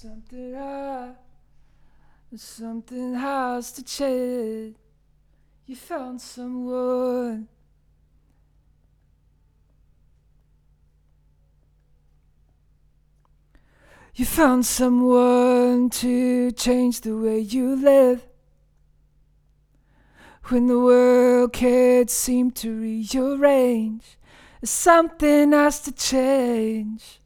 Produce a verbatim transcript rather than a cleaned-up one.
Something I, something has to change. You found someone. You found someone to change the way you live. When the world can't seem to rearrange, something has to change.